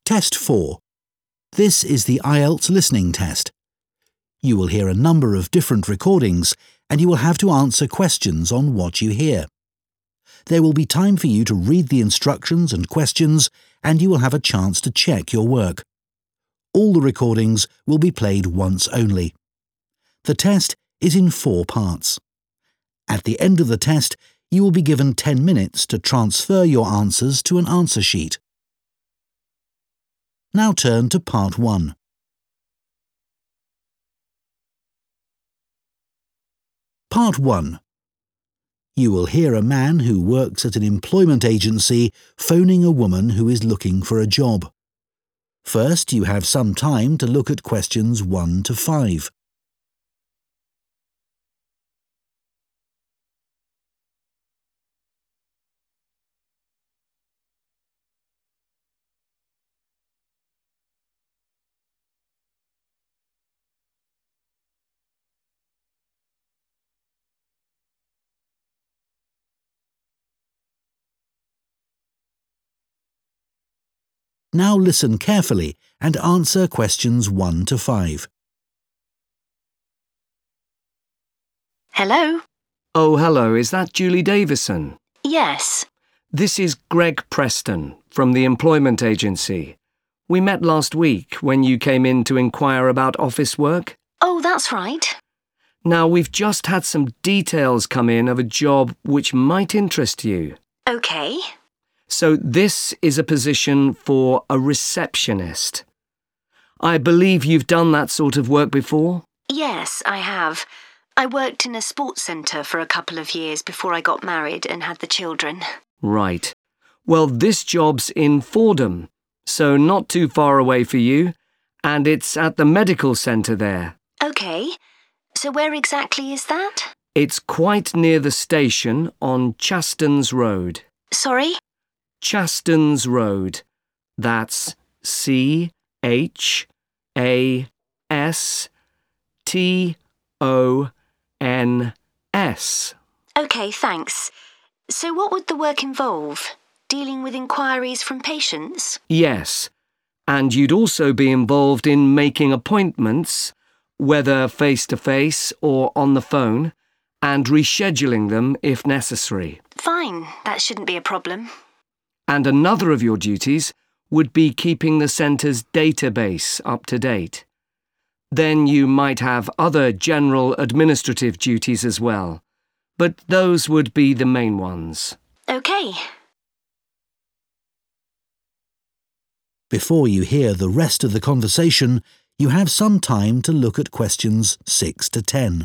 Test 4. This is the IELTS listening test. You will hear a number of different recordings and you will have to answer questions on what you hear. There will be time for you to read the instructions and questions and you will have a chance to check your work. All the recordings will be played once only. The test is in 4 parts. At the end of the test, you will be given 10 minutes to transfer your answers to an answer sheet. Now turn to Part 1. Part 1. You will hear a man who works at an employment agency phoning a woman who is looking for a job. First, you have some time to look at questions 1 to 5. Now listen carefully and answer questions 1 to 5. Hello? Oh, hello. Is that Julie Davison? Yes. This is Greg Preston from the employment agency. We met last week when you came in to inquire about office work. Oh, that's right. Now, we've just had some details come in of a job which might interest you. OK. So this is a position for a receptionist. I believe you've done that sort of work before? Yes, I have. I worked in a sports centre for a couple of years before I got married and had the children. Right. Well, this job's in Fordham, so not too far away for you, and it's at the medical centre there. OK. So where exactly is that? It's quite near the station on Chastens Road. Sorry? Chastens Road. That's CHASTONS. OK, thanks. So what would the work involve? Dealing with inquiries from patients? Yes, and you'd also be involved in making appointments, whether face-to-face or on the phone, and rescheduling them if necessary. Fine, that shouldn't be a problem. And another of your duties would be keeping the centre's database up to date. Then you might have other general administrative duties as well, but those would be the main ones. OK. Before you hear the rest of the conversation, you have some time to look at questions 6 to 10.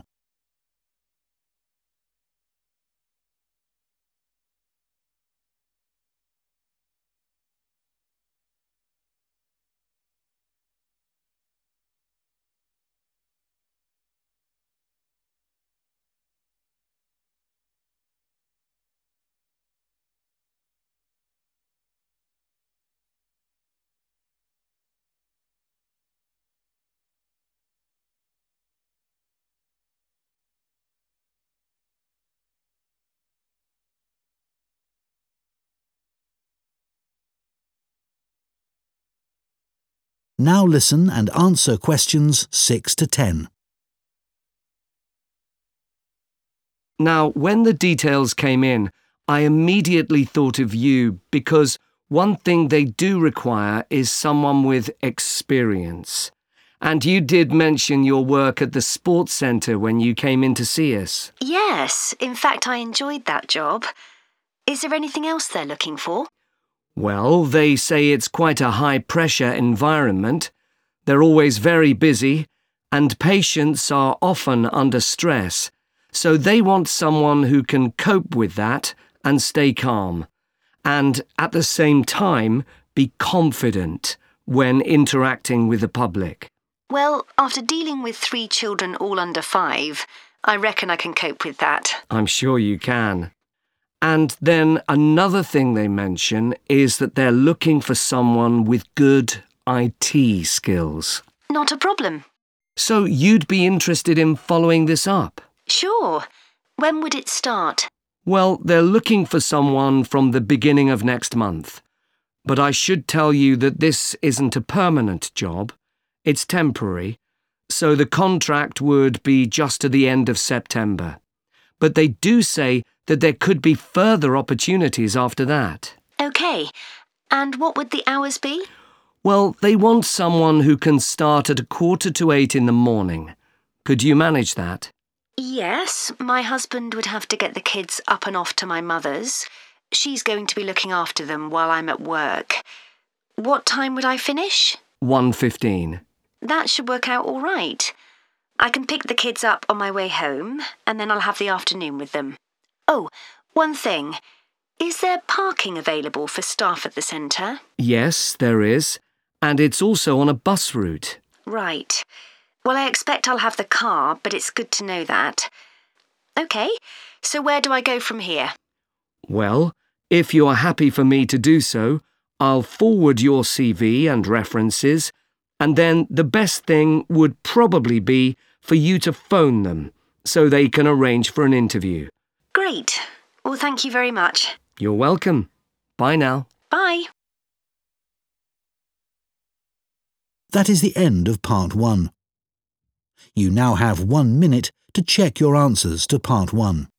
Now listen and answer questions 6 to 10. Now, when the details came in, I immediately thought of you because one thing they do require is someone with experience. And you did mention your work at the sports centre when you came in to see us. Yes, in fact I enjoyed that job. Is there anything else they're looking for? Well, they say it's quite a high-pressure environment. They're always very busy, and patients are often under stress. So they want someone who can cope with that and stay calm, and at the same time be confident when interacting with the public. Well, after dealing with 3 children all under 5, I reckon I can cope with that. I'm sure you can. And then another thing they mention is that they're looking for someone with good IT skills. Not a problem. So you'd be interested in following this up? Sure. When would it start? Well, they're looking for someone from the beginning of next month. But I should tell you that this isn't a permanent job. It's temporary, so the contract would be just to the end of September. But they do say that there could be further opportunities after that. OK. And what would the hours be? Well, they want someone who can start at 7:45 in the morning. Could you manage that? Yes, my husband would have to get the kids up and off to my mother's. She's going to be looking after them while I'm at work. What time would I finish? 1:15. That should work out all right. I can pick the kids up on my way home, and then I'll have the afternoon with them. Oh, one thing. Is there parking available for staff at the centre? Yes, there is. And it's also on a bus route. Right. Well, I expect I'll have the car, but it's good to know that. OK, so where do I go from here? Well, if you are happy for me to do so, I'll forward your CV and references, and then the best thing would probably be for you to phone them so they can arrange for an interview. Great. Well, thank you very much. You're welcome. Bye now. Bye. That is the end of Part 1. You now have 1 minute to check your answers to Part 1.